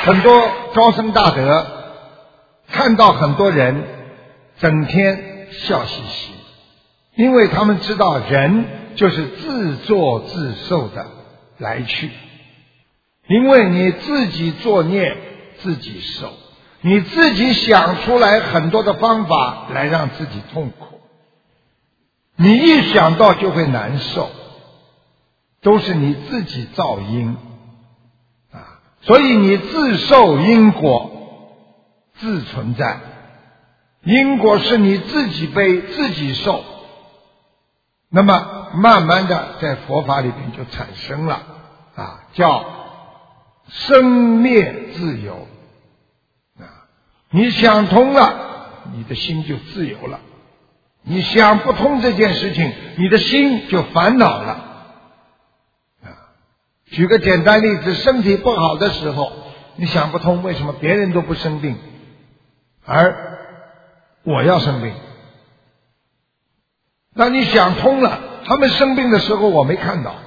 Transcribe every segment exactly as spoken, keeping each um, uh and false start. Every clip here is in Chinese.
很多高僧大德看到很多人整天笑嘻嘻，因为他们知道人就是自作自受的来去，因为你自己作孽自己受，你自己想出来很多的方法来让自己痛苦，你一想到就会难受，都是你自己造因啊，所以你自受因果，自存在，因果是你自己背自己受，那么慢慢的在佛法里面就产生了啊，叫生灭自由啊，你想通了，你的心就自由了，你想不通这件事情，你的心就烦恼了啊。举个简单例子，身体不好的时候，你想不通为什么别人都不生病，而我要生病。那你想通了，他们生病的时候我没看到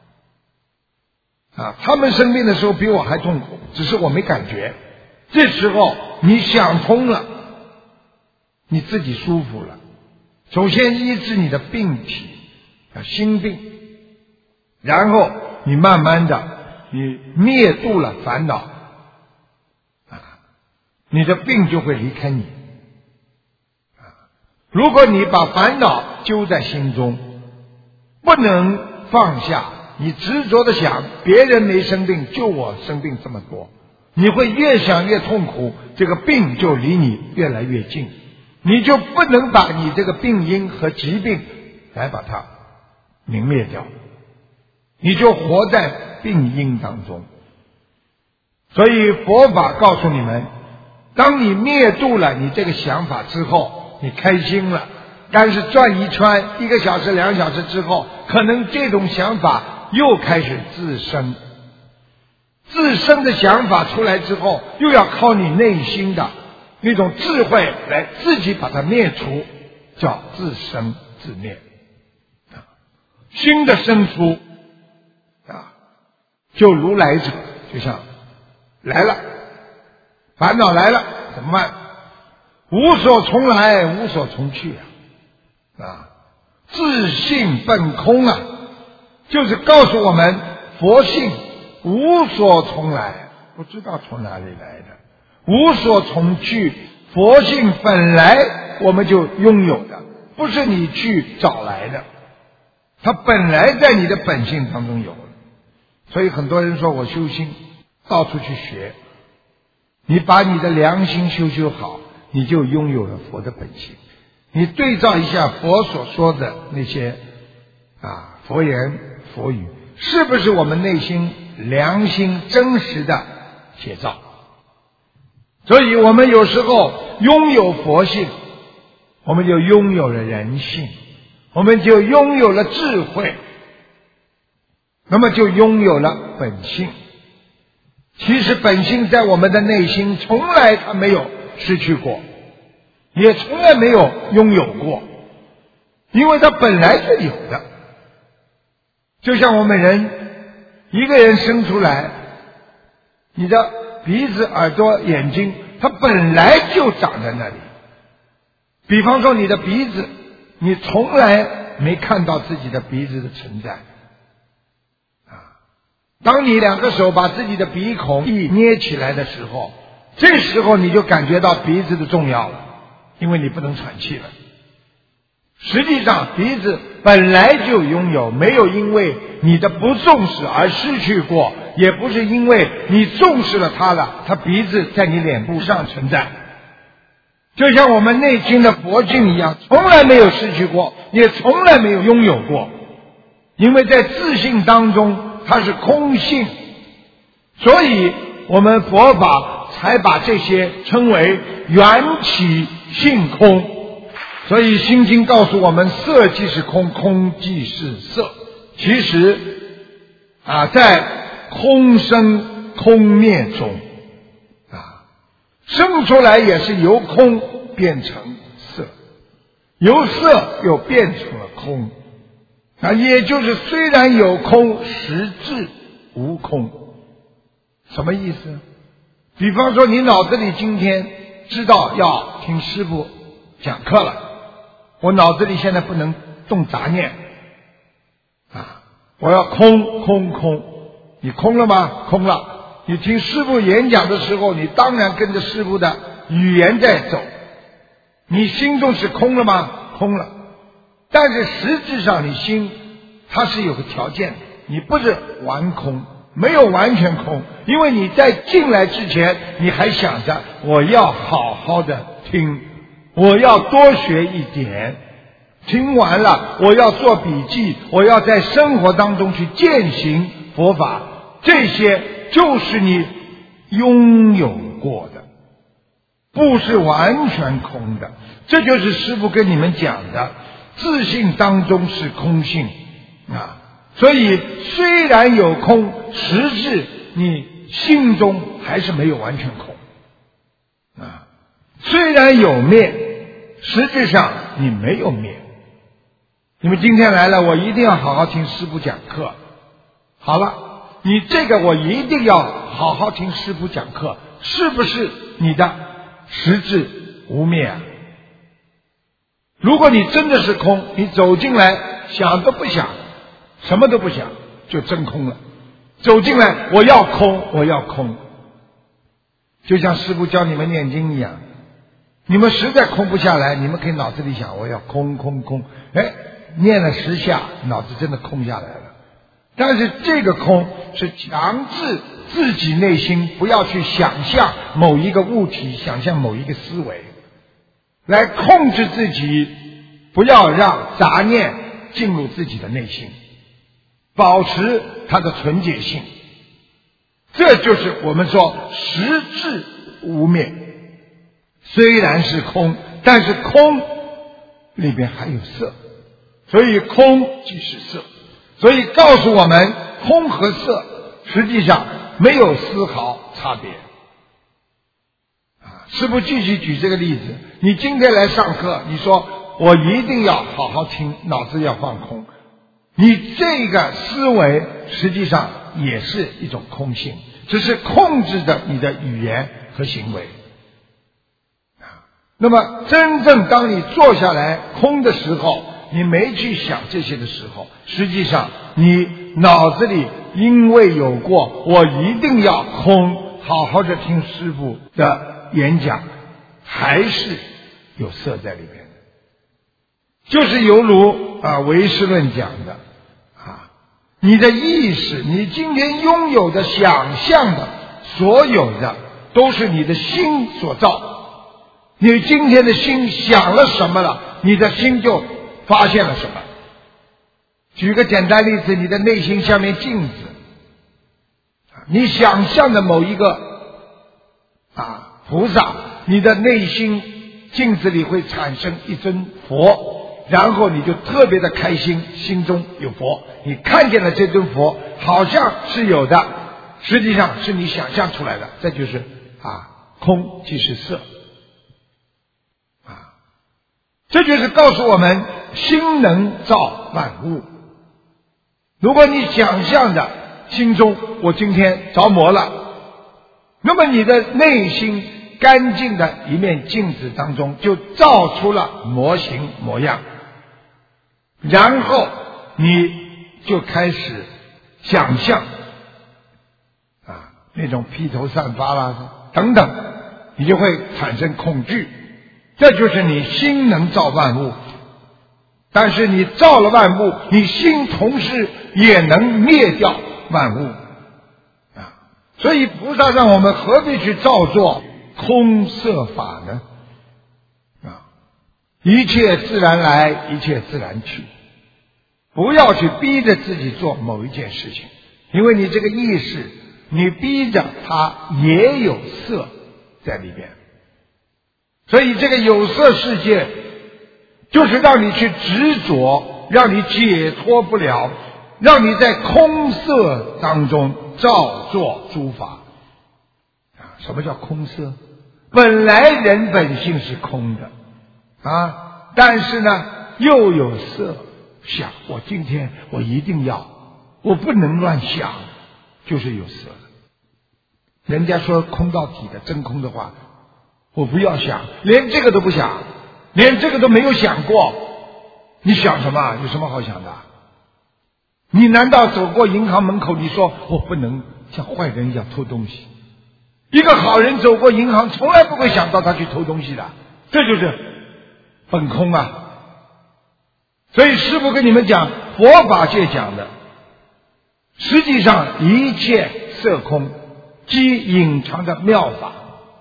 啊，他们生病的时候比我还痛苦，只是我没感觉。这时候你想通了，你自己舒服了。首先医治你的病体啊，心病，然后你慢慢的你灭度了烦恼啊，你的病就会离开你啊。如果你把烦恼揪在心中，不能放下，你执着的想别人没生病，就我生病这么多，你会越想越痛苦，这个病就离你越来越近，你就不能把你这个病因和疾病来把它泯灭掉，你就活在病因当中。所以佛法告诉你们，当你灭度了你这个想法之后，你开心了，但是转一圈一个小时两小时之后，可能这种想法又开始自生，自生的想法出来之后，又要靠你内心的那种智慧来自己把它灭除，叫自生自灭。新的生出啊，就如来者，就像来了，烦恼来了怎么办？无所从来无所从去啊，啊，自性本空啊，就是告诉我们佛性无所从来，不知道从哪里来的，无所从去，佛性本来我们就拥有的，不是你去找来的，它本来在你的本性当中有。所以很多人说我修心，到处去学，你把你的良心修修好，你就拥有了佛的本性。你对照一下佛所说的那些啊佛言佛语，是不是我们内心良心真实的写照？所以我们有时候拥有佛性，我们就拥有了人性，我们就拥有了智慧，那么就拥有了本性。其实本性在我们的内心从来它没有失去过，也从来没有拥有过，因为它本来就有的。就像我们人一个人生出来，你的鼻子耳朵眼睛它本来就长在那里。比方说你的鼻子，你从来没看到自己的鼻子的存在啊。当你两个手把自己的鼻孔一捏起来的时候，这时候你就感觉到鼻子的重要了，因为你不能喘气了。实际上鼻子本来就拥有，没有因为你的不重视而失去过，也不是因为你重视了它了，它鼻子在你脸部上存在。就像我们内心的佛性一样，从来没有失去过，也从来没有拥有过，因为在自性当中它是空性，所以我们佛法才把这些称为缘起性空。所以心经告诉我们，色即是空，空即是色。其实啊，在空生空灭中啊，生出来也是由空变成色，由色又变成了空啊，也就是虽然有空，实质无空。什么意思？ 比方说你脑子里今天知道要听师父讲课了，我脑子里现在不能动杂念啊，我要空空空，你空了吗？空了。你听师父演讲的时候，你当然跟着师父的语言在走，你心中是空了吗？空了。但是实质上你心它是有个条件的，你不是完空，没有完全空，因为你在进来之前你还想着我要好好的听，我要多学一点，听完了我要做笔记，我要在生活当中去践行佛法，这些就是你拥有过的，不是完全空的。这就是师父跟你们讲的，自信当中是空性啊。所以虽然有空，实质你心中还是没有完全空啊。虽然有灭，实质上你没有灭。你们今天来了，我一定要好好听师父讲课。好了，你这个我一定要好好听师父讲课，是不是你的实质无灭啊？如果你真的是空，你走进来想都不想，什么都不想，就真空了。走进来我要空，我要空，就像师父教你们念经一样，你们实在空不下来，你们可以脑子里想我要空空空，哎，念了十下脑子真的空下来了。但是这个空是强制自己内心不要去想象某一个物体，想象某一个思维，来控制自己不要让杂念进入自己的内心，保持它的纯洁性。这就是我们说实质无灭，虽然是空，但是空里边还有色，所以空即是色。所以告诉我们，空和色实际上没有丝毫差别。啊，师父继续举这个例子，你今天来上课，你说我一定要好好听，脑子要放空，你这个思维实际上也是一种空性，只是控制着你的语言和行为。那么真正当你坐下来空的时候，你没去想这些的时候，实际上你脑子里因为有过我一定要空，好好的听师父的演讲，还是有色在里面的。就是犹如啊唯识论讲的啊，你的意识，你今天拥有的想象的所有的都是你的心所造。你今天的心想了什么了，你的心就发现了什么。举个简单例子，你的内心像面镜子，你想象的某一个啊菩萨，你的内心镜子里会产生一尊佛，然后你就特别的开心，心中有佛，你看见了这尊佛好像是有的，实际上是你想象出来的。这就是啊空即是色。这就是告诉我们，心能造万物。如果你想象着心中我今天着魔了，那么你的内心干净的一面镜子当中就造出了模型模样，然后你就开始想象啊那种披头散发啦等等，你就会产生恐惧。这就是你心能造万物，但是你造了万物，你心同时也能灭掉万物啊！所以菩萨让我们何必去造作空色法呢？啊，一切自然来，一切自然去，不要去逼着自己做某一件事情，因为你这个意识，你逼着它也有色在里边。所以这个有色世界就是让你去执着，让你解脱不了，让你在空色当中造作诸法啊！什么叫空色？本来人本性是空的啊，但是呢又有色想，我今天我一定要，我不能乱想，就是有色的。 人家说空到底的真空的话，我不要想，连这个都不想，连这个都没有想过，你想什么？有什么好想的？你难道走过银行门口，你说我不能像坏人一样偷东西？一个好人走过银行，从来不会想到他去偷东西的，这就是本空啊。所以师父跟你们讲，佛法界讲的，实际上一切色空，即隐藏的妙法。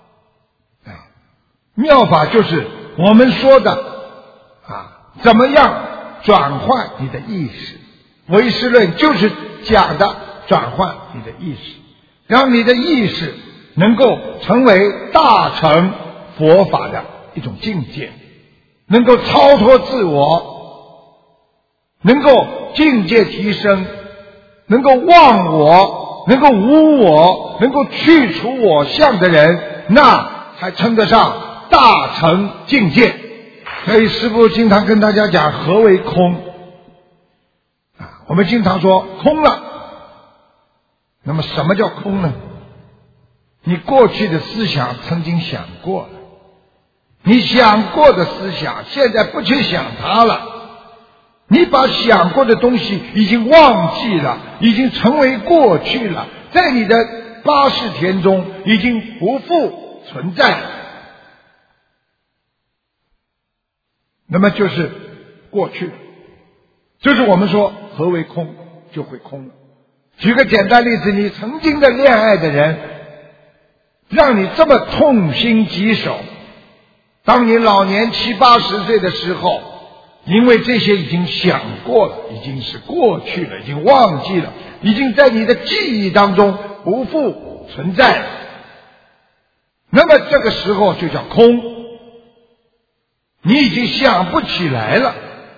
妙法就是我们说的啊，怎么样转换你的意识。唯识论就是讲的转换你的意识，让你的意识能够成为大乘佛法的一种境界，能够超脱自我，能够境界提升，能够忘我，能够无我，能够去除我相的人，那才称得上大乘境界。所以师父经常跟大家讲，何为空？我们经常说空了，那么什么叫空呢？你过去的思想曾经想过了，你想过的思想现在不去想它了，你把想过的东西已经忘记了，已经成为过去了，在你的八识田中已经不复存在了，那么就是过去了。就是我们说何为空，就会空了。举个简单例子，你曾经的恋爱的人让你这么痛心疾首，当你老年七八十岁的时候，因为这些已经想过了，已经是过去了，已经忘记了，已经在你的记忆当中不复存在了，那么这个时候就叫空，你已经想不起来了。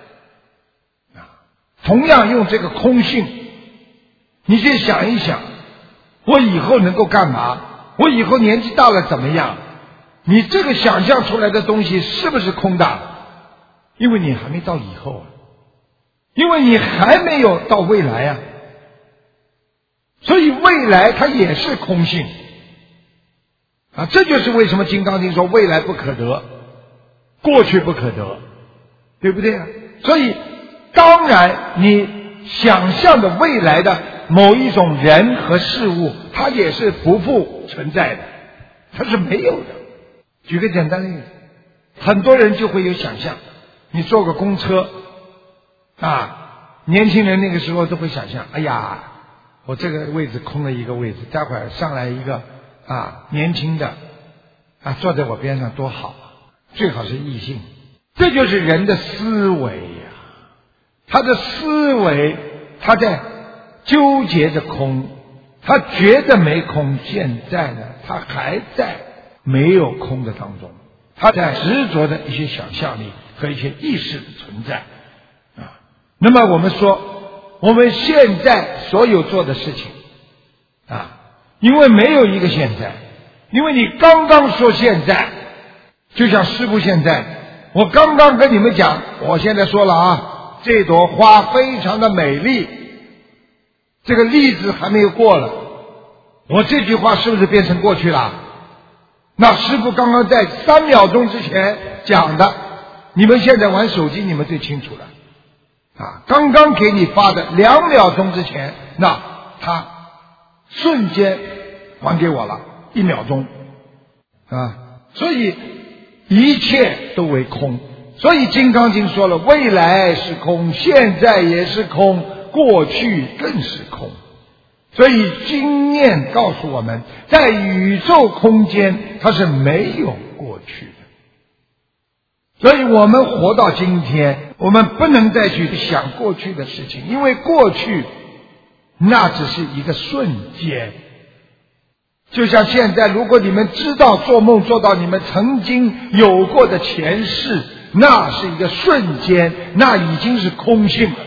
同样用这个空性，你去想一想，我以后能够干嘛？我以后年纪大了怎么样？你这个想象出来的东西是不是空的？因为你还没到以后啊，因为你还没有到未来啊，所以未来它也是空性啊。这就是为什么《金刚经》说未来不可得，过去不可得，对不对啊？所以当然你想象的未来的某一种人和事物，它也是不复存在的，它是没有的。举个简单的例子，很多人就会有想象，你坐个公车啊，年轻人那个时候都会想象，哎呀，我这个位置空了一个位置，待会儿上来一个啊年轻的啊坐在我边上多好，最好是异性。这就是人的思维呀、啊，他的思维他在纠结着空，他觉得没空，现在呢他还在没有空的当中，他在执着的一些想象力和一些意识的存在啊。那么我们说我们现在所有做的事情啊，因为没有一个现在，因为你刚刚说现在，就像师父现在，我刚刚跟你们讲，我现在说了啊，这朵花非常的美丽，这个例子还没有过了，我这句话是不是变成过去了？那师父刚刚在三秒钟之前讲的，你们现在玩手机你们最清楚了啊！刚刚给你发的两秒钟之前，那他瞬间还给我了一秒钟啊！所以一切都为空，所以《金刚经》说了，未来是空，现在也是空，过去更是空。所以经验告诉我们，在宇宙空间它是没有过去的。所以我们活到今天，我们不能再去想过去的事情，因为过去那只是一个瞬间。就像现在，如果你们知道做梦做到你们曾经有过的前世，那是一个瞬间，那已经是空性了。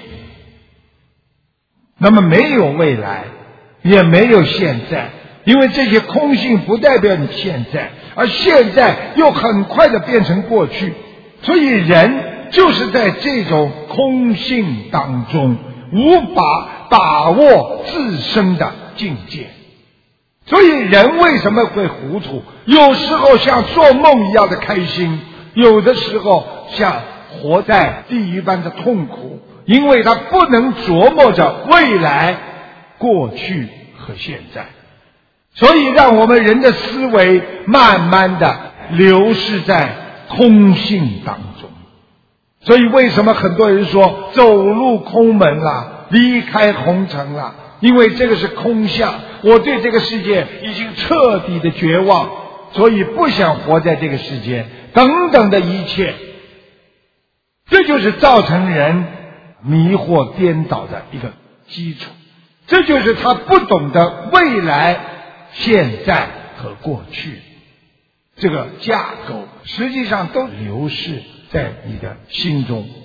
那么没有未来，也没有现在，因为这些空性不代表你现在，而现在又很快的变成过去，所以人就是在这种空性当中无法把握自身的境界。 所以人为什么会糊涂？有时候像做梦一样的开心，有的时候像活在地狱般的痛苦，因为他不能琢磨着未来、过去和现在，所以让我们人的思维慢慢的流逝在空性当中。所以为什么很多人说走入空门了，离开红尘了？因为这个是空相，我对这个世界已经彻底的绝望，所以不想活在这个世界，等等的一切，这就是造成人迷惑颠倒的一个基础。这就是他不懂得未来、现在和过去这个架构，实际上都流逝在你的心中。